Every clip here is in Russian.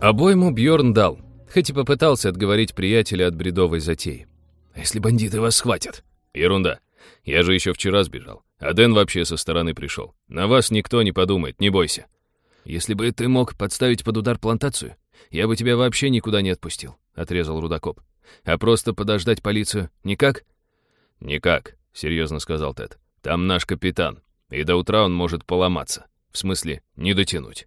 Обойму Бьорн дал, хоть и попытался отговорить приятеля от бредовой затеи. «А если бандиты вас схватят?» Ерунда. Я же еще вчера сбежал. А Дэн вообще со стороны пришел. На вас никто не подумает, не бойся. «Если бы ты мог подставить под удар плантацию, я бы тебя вообще никуда не отпустил», — отрезал Рудокоп. «А просто подождать полицию никак?» «Никак», — серьезно сказал Тед. «Там наш капитан, и до утра он может поломаться. В смысле, не дотянуть».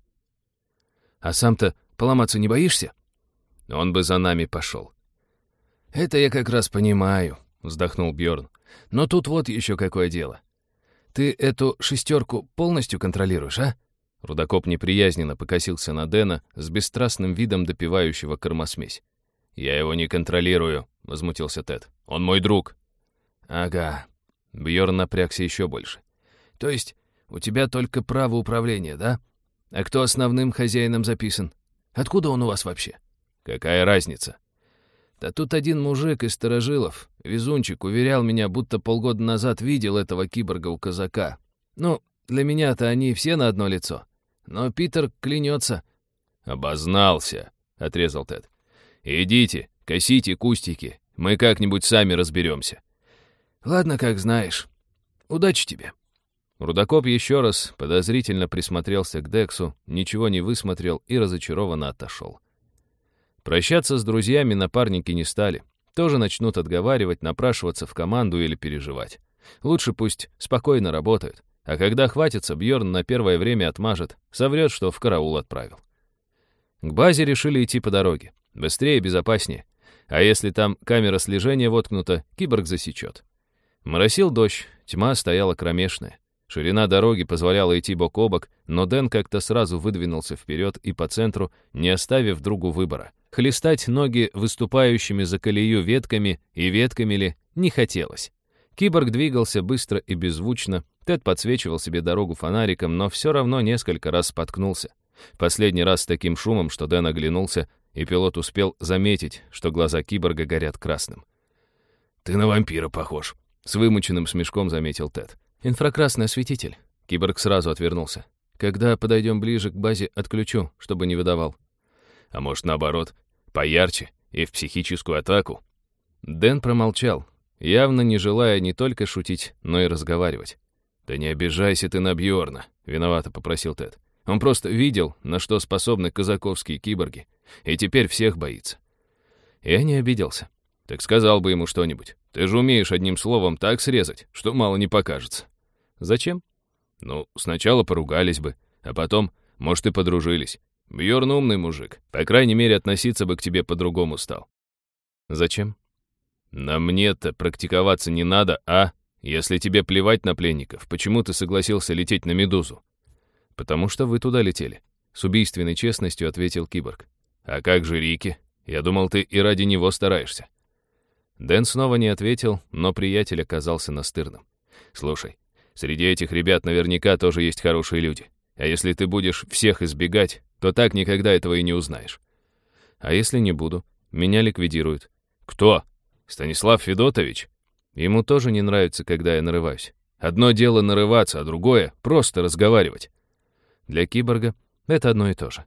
«А сам-то поломаться не боишься?» «Он бы за нами пошел». «Это я как раз понимаю», — вздохнул Бьорн. «Но тут вот еще какое дело. Ты эту шестерку полностью контролируешь, а?» Рудокоп неприязненно покосился на Дэна с бесстрастным видом допивающего кормосмесь. «Я его не контролирую», — возмутился Тед. «Он мой друг». «Ага». Бьорн напрягся еще больше. «То есть у тебя только право управления, да? А кто основным хозяином записан? Откуда он у вас вообще?» «Какая разница?» «Да тут один мужик из старожилов, везунчик, уверял меня, будто полгода назад видел этого киборга у казака. Ну, для меня-то они все на одно лицо. Но Питер клянется». «Обознался», — отрезал Тед. «Идите, косите кустики, мы как-нибудь сами разберемся». «Ладно, как знаешь. Удачи тебе». Рудокоп еще раз подозрительно присмотрелся к Дексу, ничего не высмотрел и разочарованно отошел. Прощаться с друзьями напарники не стали. Тоже начнут отговаривать, напрашиваться в команду или переживать. Лучше пусть спокойно работают. А когда хватится, Бьорн на первое время отмажет, соврет, что в караул отправил. К базе решили идти по дороге. Быстрее и безопаснее. А если там камера слежения воткнута, киборг засечет. Моросил дождь, тьма стояла кромешная. Ширина дороги позволяла идти бок о бок, но Дэн как-то сразу выдвинулся вперед и по центру, не оставив другу выбора. Хлестать ноги выступающими за колею ветками и ветками ли не хотелось. Киборг двигался быстро и беззвучно. Тед подсвечивал себе дорогу фонариком, но все равно несколько раз споткнулся. Последний раз с таким шумом, что Дэн оглянулся, и пилот успел заметить, что глаза киборга горят красным. «Ты на вампира похож», — с вымученным смешком заметил Тед. «Инфракрасный осветитель». Киборг сразу отвернулся. «Когда подойдем ближе к базе, отключу, чтобы не выдавал». «А может, наоборот, поярче и в психическую атаку?» Дэн промолчал, явно не желая не только шутить, но и разговаривать. «Да не обижайся ты на Бьорна», — виновато попросил Тед. «Он просто видел, на что способны казаковские киборги, и теперь всех боится». Я не обиделся. «Так сказал бы ему что-нибудь. Ты же умеешь одним словом так срезать, что мало не покажется». «Зачем?» «Ну, сначала поругались бы, а потом, может, и подружились. Бьорн умный мужик. По крайней мере, относиться бы к тебе по-другому стал». «Зачем?» «На мне-то практиковаться не надо, а? Если тебе плевать на пленников, почему ты согласился лететь на Медузу?» «Потому что вы туда летели», — с убийственной честностью ответил киборг. «А как же Рики? Я думал, ты и ради него стараешься». Дэн снова не ответил, но приятель оказался настырным. «Слушай, среди этих ребят наверняка тоже есть хорошие люди. А если ты будешь всех избегать, то так никогда этого и не узнаешь». «А если не буду? Меня ликвидируют». «Кто? Станислав Федотович?» «Ему тоже не нравится, когда я нарываюсь». «Одно дело нарываться, а другое — просто разговаривать». Для киборга это одно и то же.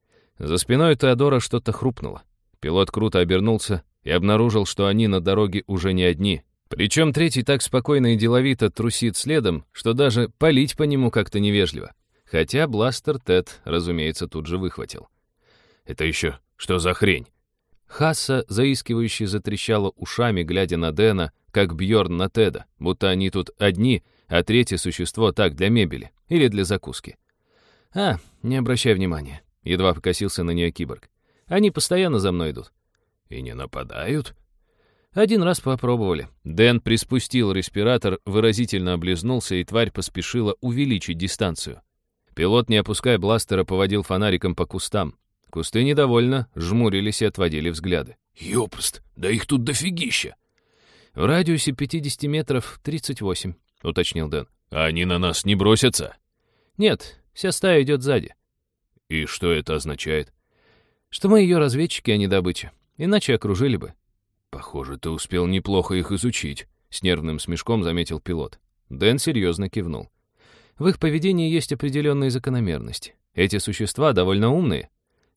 За спиной Теодора что-то хрупнуло. Пилот круто обернулся и обнаружил, что они на дороге уже не одни. Причем третий так спокойно и деловито трусит следом, что даже палить по нему как-то невежливо. Хотя бластер Тед, разумеется, тут же выхватил. «Это еще что за хрень?» Хасса, заискивающе затрещала ушами, глядя на Дэна, как Бьорн на Теда, будто они тут одни, а третье существо так, для мебели или для закуски. «А, не обращай внимания», — едва покосился на нее киборг. «Они постоянно за мной идут». «И не нападают?» Один раз попробовали. Дэн приспустил респиратор, выразительно облизнулся, и тварь поспешила увеличить дистанцию. Пилот, не опуская бластера, поводил фонариком по кустам. Кусты недовольно жмурились и отводили взгляды. «Ёпрст, да их тут дофигища!» «В радиусе 50 метров 38», — уточнил Дэн. «А они на нас не бросятся?» «Нет, вся стая идет сзади». «И что это означает?» «Что мы ее разведчики, а не добыча. Иначе окружили бы». «Похоже, ты успел неплохо их изучить», — с нервным смешком заметил пилот. Дэн серьезно кивнул. «В их поведении есть определенные закономерности. Эти существа довольно умные.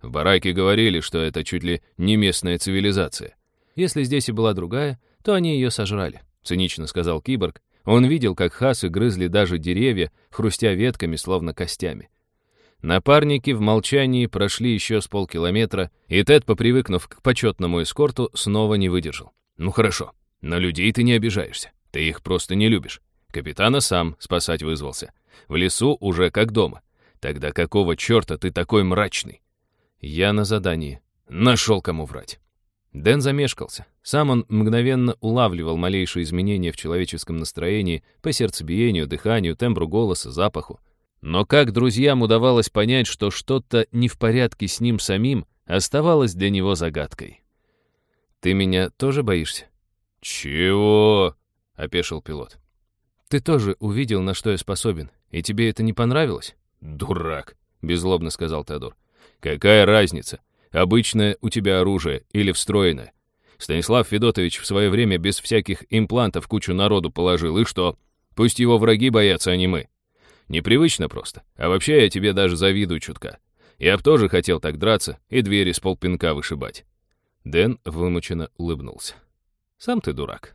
В бараке говорили, что это чуть ли не местная цивилизация. Если здесь и была другая, то они ее сожрали, цинично сказал киборг. Он видел, как хасы грызли даже деревья, хрустя ветками, словно костями. Напарники в молчании прошли еще с полкилометра, и Тед, попривыкнув к почетному эскорту, снова не выдержал. «Ну хорошо, на людей ты не обижаешься, ты их просто не любишь. Капитана сам спасать вызвался. В лесу уже как дома. Тогда какого черта ты такой мрачный?» «Я на задании. Нашел кому врать». Дэн замешкался. Сам он мгновенно улавливал малейшие изменения в человеческом настроении по сердцебиению, дыханию, тембру голоса, запаху. Но как друзьям удавалось понять, что что-то не в порядке с ним самим, оставалось для него загадкой. «Ты меня тоже боишься?» «Чего?» — опешил пилот. «Ты тоже увидел, на что я способен, и тебе это не понравилось?» «Дурак», — беззлобно сказал Теодор. «Какая разница, обычное у тебя оружие или встроенное? Станислав Федотович в свое время без всяких имплантов кучу народу положил, и что? Пусть его враги боятся, а не мы. Непривычно просто. А вообще я тебе даже завидую чутка. Я б тоже хотел так драться и двери с полпинка вышибать». Дэн вымученно улыбнулся. «Сам ты дурак».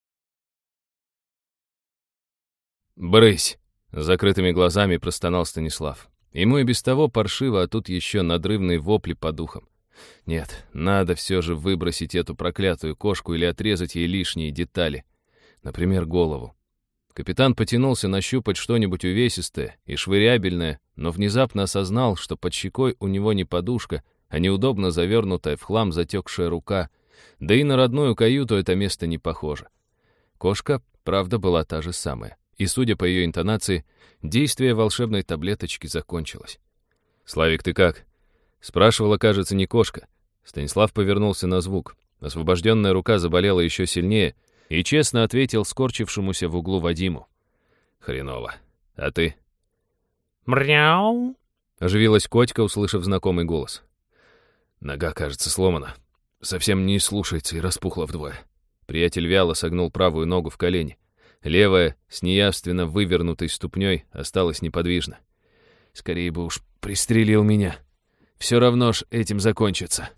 «Брысь!» — с закрытыми глазами простонал Станислав. Ему и без того паршиво, а тут еще надрывные вопли по духам. Нет, надо все же выбросить эту проклятую кошку или отрезать ей лишние детали. Например, голову. Капитан потянулся нащупать что-нибудь увесистое и швырябельное, но внезапно осознал, что под щекой у него не подушка, а неудобно завернутая в хлам затекшая рука. Да и на родную каюту это место не похоже. Кошка, правда, была та же самая. И, судя по ее интонации, действие волшебной таблеточки закончилось. «Славик, ты как?» Спрашивала, кажется, не кошка. Станислав повернулся на звук. Освобожденная рука заболела еще сильнее и честно ответил скорчившемуся в углу Вадиму. «Хреново. А ты?» «Мряу!» — оживилась котика, услышав знакомый голос. «Нога, кажется, сломана. Совсем не слушается и распухла вдвое». Приятель вяло согнул правую ногу в колени. Левая, с неявственно вывернутой ступней, осталась неподвижна. «Скорее бы уж пристрелил меня. Все равно ж этим закончится».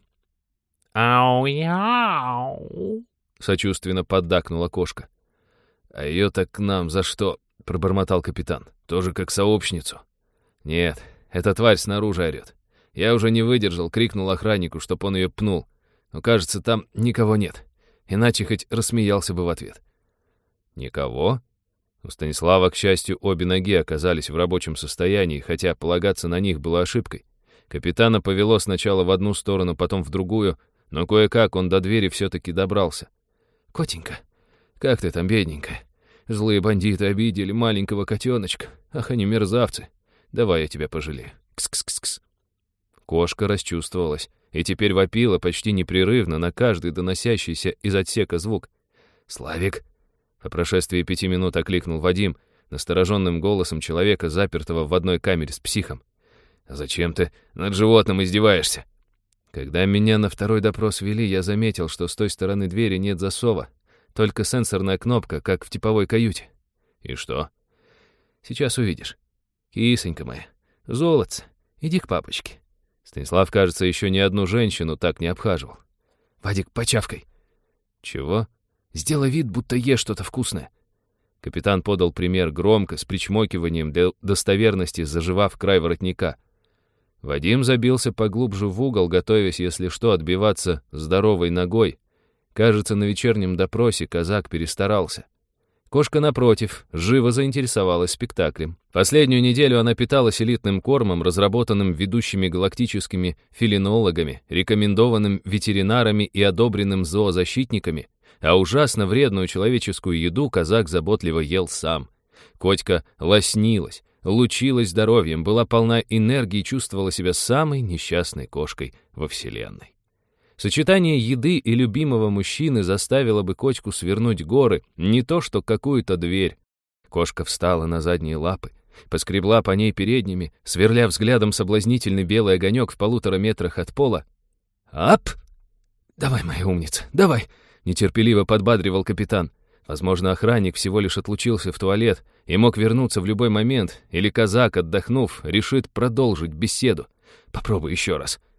«Ау-яу!» — сочувственно поддакнула кошка. «А ее так к нам за что?» — пробормотал капитан. «Тоже как сообщницу». «Нет, эта тварь снаружи орет. Я уже не выдержал, крикнул охраннику, чтоб он ее пнул. Но, кажется, там никого нет. Иначе хоть рассмеялся бы в ответ». «Никого?» У Станислава, к счастью, обе ноги оказались в рабочем состоянии, хотя полагаться на них было ошибкой. Капитана повело сначала в одну сторону, потом в другую, но кое-как он до двери все-таки добрался. «Котенька, как ты там, бедненькая? Злые бандиты обидели маленького котеночка. Ах, они мерзавцы. Давай я тебя пожалею. Кс-кс-кс-кс». Кошка расчувствовалась и теперь вопила почти непрерывно на каждый доносящийся из отсека звук. «Славик!» По прошествии 5 минут окликнул Вадим, настороженным голосом человека, запертого в одной камере с психом. «Зачем ты над животным издеваешься?» Когда меня на второй допрос вели, я заметил, что с той стороны двери нет засова, только сенсорная кнопка, как в типовой каюте. «И что?» «Сейчас увидишь. Кисонька моя, золотце, иди к папочке». Станислав, кажется, еще ни одну женщину так не обхаживал. «Вадик, почавкай». «Чего?» «Сделай вид, будто ешь что-то вкусное». Капитан подал пример громко, с причмокиванием для достоверности, заживав край воротника. Вадим забился поглубже в угол, готовясь, если что, отбиваться здоровой ногой. Кажется, на вечернем допросе казак перестарался. Кошка, напротив, живо заинтересовалась спектаклем. Последнюю неделю она питалась элитным кормом, разработанным ведущими галактическими фелинологами, рекомендованным ветеринарами и одобренным зоозащитниками, а ужасно вредную человеческую еду казак заботливо ел сам. Котька лоснилась, лучилась здоровьем, была полна энергии и чувствовала себя самой несчастной кошкой во вселенной. Сочетание еды и любимого мужчины заставило бы Котьку свернуть горы, не то что какую-то дверь. Кошка встала на задние лапы, поскребла по ней передними, сверля взглядом соблазнительный белый огонек в 1,5 метрах от пола. «Ап! Давай, моя умница, давай!» — нетерпеливо подбадривал капитан. Возможно, охранник всего лишь отлучился в туалет и мог вернуться в любой момент, или казак, отдохнув, решит продолжить беседу. «Попробуй еще раз».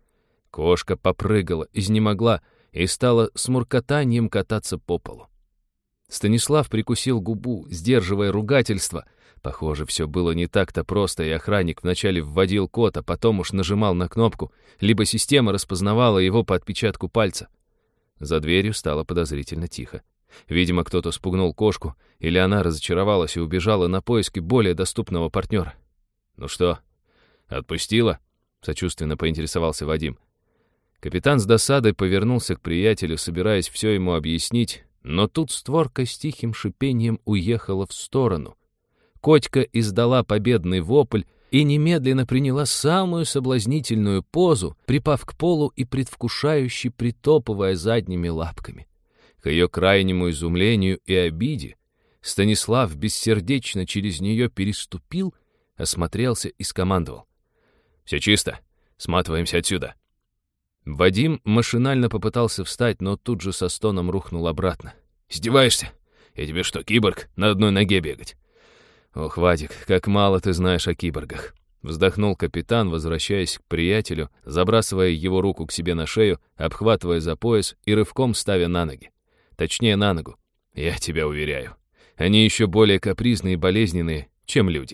Кошка попрыгала, изнемогла и стала с муркотаньем кататься по полу. Станислав прикусил губу, сдерживая ругательство. Похоже, все было не так-то просто, и охранник вначале вводил код, а потом уж нажимал на кнопку, либо система распознавала его по отпечатку пальца. За дверью стало подозрительно тихо. Видимо, кто-то спугнул кошку, или она разочаровалась и убежала на поиски более доступного партнера. «Ну что, отпустила?» — сочувственно поинтересовался Вадим. Капитан с досадой повернулся к приятелю, собираясь все ему объяснить, но тут створка с тихим шипением уехала в сторону. Котька издала победный вопль и немедленно приняла самую соблазнительную позу, припав к полу и предвкушающе притопывая задними лапками. К ее крайнему изумлению и обиде Станислав бессердечно через нее переступил, осмотрелся и скомандовал: «Все чисто, сматываемся отсюда». Вадим машинально попытался встать, но тут же со стоном рухнул обратно. «Издеваешься? Я тебе что, киборг, на одной ноге бегать?» «Ох, Вадик, как мало ты знаешь о киборгах», — вздохнул капитан, возвращаясь к приятелю, забрасывая его руку к себе на шею, обхватывая за пояс и рывком ставя на ноги. Точнее, на ногу. «Я тебя уверяю, они еще более капризные и болезненные, чем люди».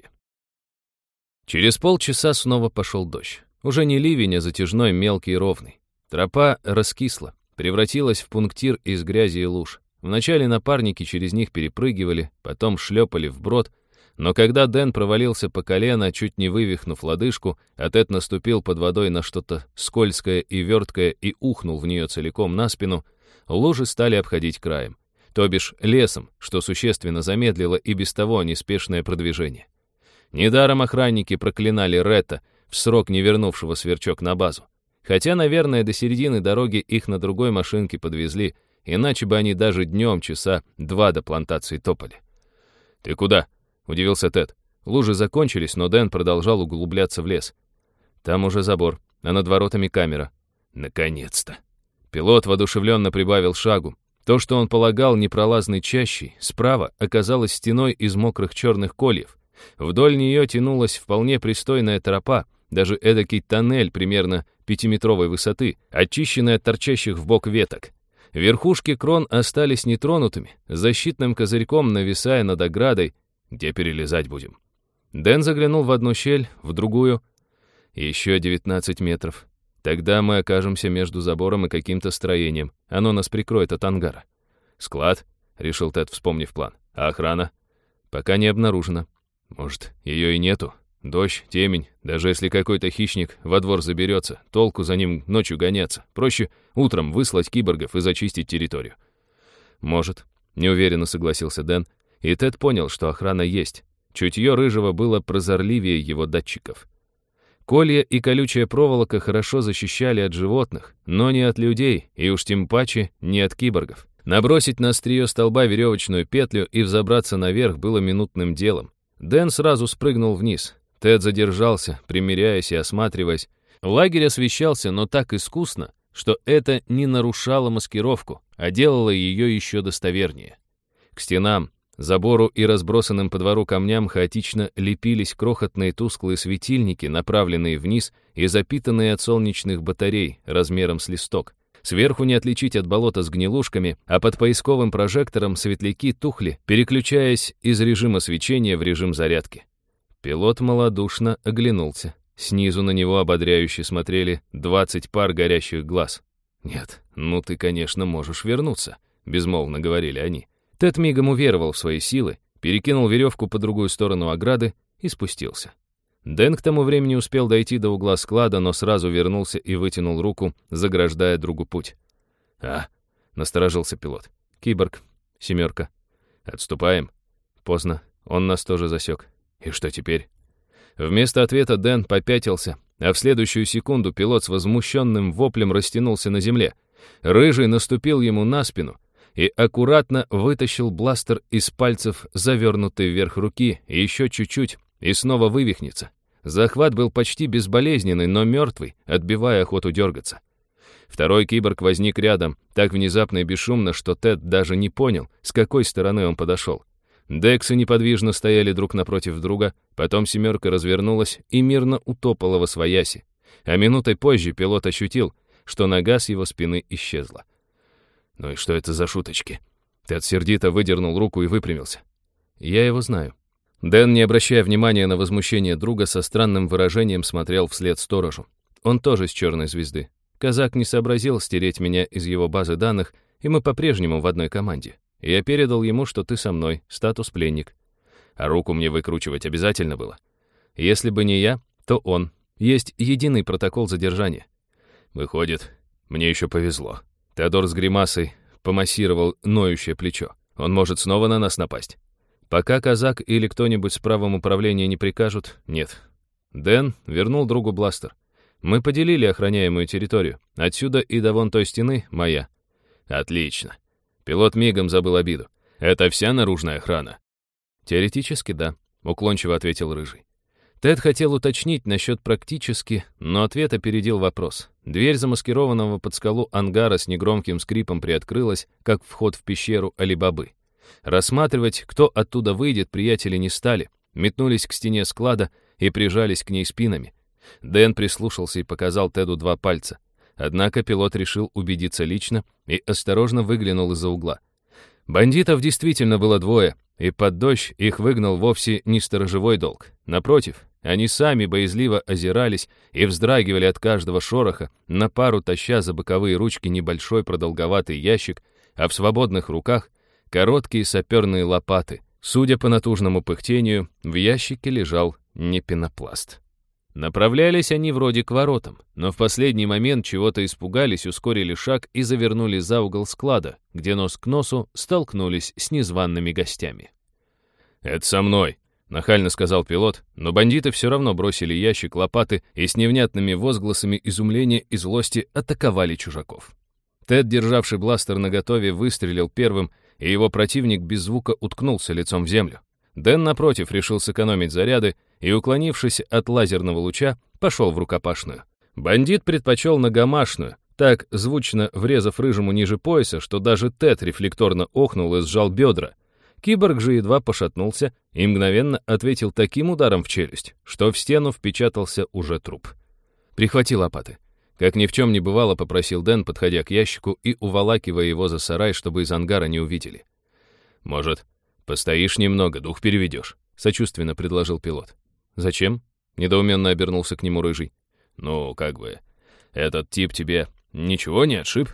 Через полчаса снова пошел дождь. Уже не ливень, а затяжной, мелкий и ровный. Тропа раскисла, превратилась в пунктир из грязи и луж. Вначале напарники через них перепрыгивали, потом шлепали вброд, но когда Дэн провалился по колено, чуть не вывихнув лодыжку, а Тед наступил под водой на что-то скользкое и верткое и ухнул в нее целиком на спину, лужи стали обходить краем, то бишь лесом, что существенно замедлило и без того неспешное продвижение. Недаром охранники проклинали Ретта, в срок не вернувшего сверчок на базу. Хотя, наверное, до середины дороги их на другой машинке подвезли, иначе бы они даже днем часа 2 до плантации топали. «Ты куда?» — удивился Тед. Лужи закончились, но Дэн продолжал углубляться в лес. «Там уже забор, а над воротами камера». «Наконец-то!» Пилот воодушевленно прибавил шагу. То, что он полагал непролазной чащей, справа оказалось стеной из мокрых черных кольев. Вдоль нее тянулась вполне пристойная тропа, даже эдакий тоннель примерно 5-метровой высоты, очищенный от торчащих в бок веток. Верхушки крон остались нетронутыми, защитным козырьком нависая над оградой, где перелезать будем. Дэн заглянул в одну щель, в другую. Еще 19 метров. Тогда мы окажемся между забором и каким-то строением. Оно нас прикроет от ангара. «Склад?» — решил Тед, вспомнив план. «А охрана?» «Пока не обнаружена. Может, ее и нету. Дождь, темень. Даже если какой-то хищник во двор заберется, толку за ним ночью гоняться. Проще утром выслать киборгов и зачистить территорию». «Может», — неуверенно согласился Дэн. И Тед понял, что охрана есть. Чутье Рыжего было прозорливее его датчиков. Колья и колючая проволока хорошо защищали от животных, но не от людей, и уж тем паче не от киборгов. Набросить на острие столба веревочную петлю и взобраться наверх было минутным делом. Дэн сразу спрыгнул вниз. Тед задержался, примиряясь и осматриваясь. Лагерь освещался, но так искусно, что это не нарушало маскировку, а делало ее еще достовернее. К стенам, забору и разбросанным по двору камням хаотично лепились крохотные тусклые светильники, направленные вниз и запитанные от солнечных батарей размером с листок. Сверху не отличить от болота с гнилушками, а под поисковым прожектором светляки тухли, переключаясь из режима свечения в режим зарядки. Пилот малодушно оглянулся. Снизу на него ободряюще смотрели 20 пар горящих глаз. «Нет, ну ты, конечно, можешь вернуться», — безмолвно говорили они. Тед мигом уверовал в свои силы, перекинул веревку по другую сторону ограды и спустился. Дэн к тому времени успел дойти до угла склада, но сразу вернулся и вытянул руку, заграждая другу путь. Насторожился пилот. «Киборг. 7. Отступаем?» «Поздно. Он нас тоже засек. И что теперь?» Вместо ответа Дэн попятился, а в следующую секунду пилот с возмущенным воплем растянулся на земле. Рыжий наступил ему на спину и аккуратно вытащил бластер из пальцев, завернутой вверх руки, и еще чуть-чуть, и снова вывихнется. Захват был почти безболезненный, но мертвый, отбивая охоту дергаться. Второй киборг возник рядом, так внезапно и бесшумно, что Тед даже не понял, с какой стороны он подошел. Дексы неподвижно стояли друг напротив друга, потом 7 развернулась и мирно утопала восвояси. А минутой позже пилот ощутил, что нога с его спины исчезла. «Ну и что это за шуточки?» Тед сердито выдернул руку и выпрямился. «Я его знаю». Дэн, не обращая внимания на возмущение друга, со странным выражением смотрел вслед сторожу. Он тоже с черной звезды. Казак не сообразил стереть меня из его базы данных, и мы по-прежнему в одной команде. Я передал ему, что ты со мной, статус пленник. А руку мне выкручивать обязательно было. Если бы не я, то он. Есть единый протокол задержания. Выходит, мне еще повезло. Теодор с гримасой помассировал ноющее плечо. Он может снова на нас напасть. Пока казак или кто-нибудь с правом управления не прикажут, нет. Дэн вернул другу бластер. Мы поделили охраняемую территорию. Отсюда и до вон той стены моя. Отлично. Пилот мигом забыл обиду. Это вся наружная охрана? Теоретически, да, уклончиво ответил Рыжий. Тед хотел уточнить насчет практически, но ответ опередил вопрос. Дверь замаскированного под скалу ангара с негромким скрипом приоткрылась, как вход в пещеру Али-Бабы. Рассматривать, кто оттуда выйдет, приятели не стали, метнулись к стене склада и прижались к ней спинами. Дэн прислушался и показал Теду 2 пальца. Однако пилот решил убедиться лично и осторожно выглянул из-за угла. Бандитов действительно было 2, и под дождь их выгнал вовсе не сторожевой долг. Напротив, они сами боязливо озирались и вздрагивали от каждого шороха, на пару таща за боковые ручки небольшой продолговатый ящик, а в свободных руках короткие саперные лопаты. Судя по натужному пыхтению, в ящике лежал не пенопласт. Направлялись они вроде к воротам, но в последний момент чего-то испугались, ускорили шаг и завернули за угол склада, где нос к носу столкнулись с незваными гостями. «Это со мной», — нахально сказал пилот, но бандиты все равно бросили ящик, лопаты и с невнятными возгласами изумления и злости атаковали чужаков. Тед, державший бластер наготове, выстрелил первым, и его противник без звука уткнулся лицом в землю. Дэн, напротив, решил сэкономить заряды и, уклонившись от лазерного луча, пошел в рукопашную. Бандит предпочел ногомашную, так звучно врезав Рыжему ниже пояса, что даже Тед рефлекторно охнул и сжал бедра. Киборг же едва пошатнулся и мгновенно ответил таким ударом в челюсть, что в стену впечатался уже труп. «Прихвати лопаты». Как ни в чем не бывало, попросил Дэн, подходя к ящику и уволакивая его за сарай, чтобы из ангара не увидели. «Может, постоишь немного, дух переведешь», — сочувственно предложил пилот. «Зачем?» — недоуменно обернулся к нему Рыжий. «Ну, как бы, этот тип тебе ничего не отшиб?»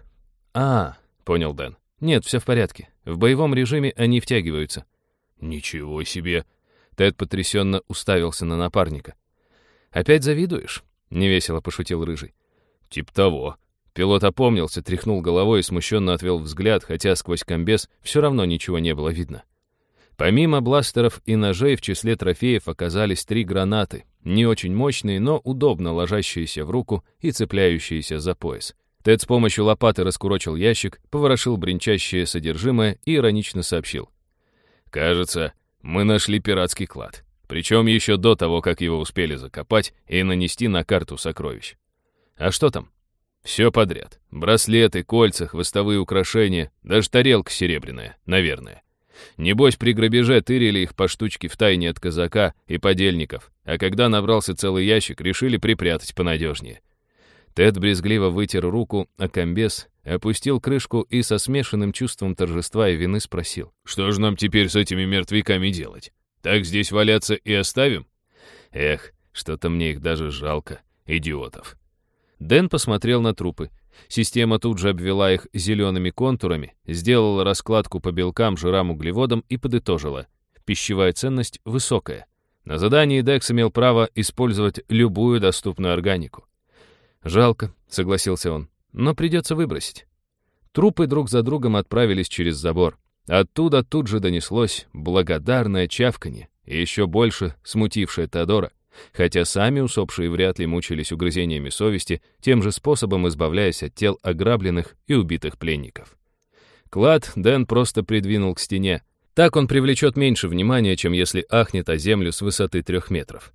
Понял Дэн. «Нет, все в порядке. В боевом режиме они втягиваются». «Ничего себе!» Тед потрясенно уставился на напарника. «Опять завидуешь?» — невесело пошутил Рыжий. «Тип того». Пилот опомнился, тряхнул головой и смущенно отвел взгляд, хотя сквозь комбез все равно ничего не было видно. Помимо бластеров и ножей в числе трофеев оказались 3 гранаты, не очень мощные, но удобно ложащиеся в руку и цепляющиеся за пояс. Тед с помощью лопаты раскурочил ящик, поворошил бренчащее содержимое и иронично сообщил. «Кажется, мы нашли пиратский клад. Причем еще до того, как его успели закопать и нанести на карту сокровищ. А что там? Все подряд. Браслеты, кольца, хвостовые украшения, даже тарелка серебряная, наверное. Небось, при грабеже тырили их по штучке втайне от казака и подельников, а когда набрался целый ящик, решили припрятать понадежнее». Тед брезгливо вытер руку о комбез, опустил крышку и со смешанным чувством торжества и вины спросил. «Что же нам теперь с этими мертвяками делать? Так здесь валяться и оставим? Эх, что-то мне их даже жалко, идиотов». Дэн посмотрел на трупы. Система тут же обвела их зелеными контурами, сделала раскладку по белкам, жирам, углеводам и подытожила. Пищевая ценность высокая. На задании Декс имел право использовать любую доступную органику. «Жалко», — согласился он, — «но придется выбросить». Трупы друг за другом отправились через забор. Оттуда тут же донеслось благодарное чавканье, и еще больше смутившее Теодора, хотя сами усопшие вряд ли мучились угрызениями совести, тем же способом избавляясь от тел ограбленных и убитых пленников. Клад Дэн просто придвинул к стене. Так он привлечет меньше внимания, чем если ахнет о землю с высоты 3 метров.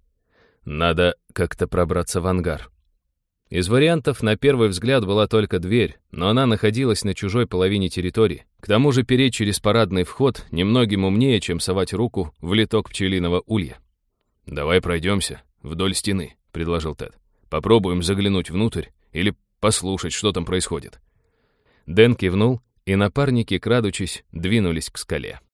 Надо как-то пробраться в ангар. Из вариантов на первый взгляд была только дверь, но она находилась на чужой половине территории. К тому же переть через парадный вход немногим умнее, чем совать руку в литок пчелиного улья. «Давай пройдемся вдоль стены», — предложил Тед. «Попробуем заглянуть внутрь или послушать, что там происходит». Дэн кивнул, и напарники, крадучись, двинулись к скале.